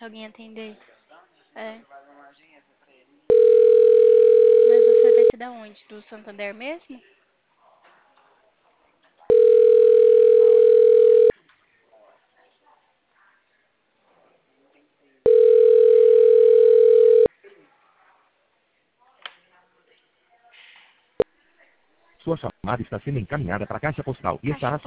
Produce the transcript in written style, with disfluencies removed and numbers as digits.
se alguém atender. É. Mas você vai ser da onde? Do Santander mesmo? Sua chamada está sendo encaminhada para a caixa postal e Caixa estará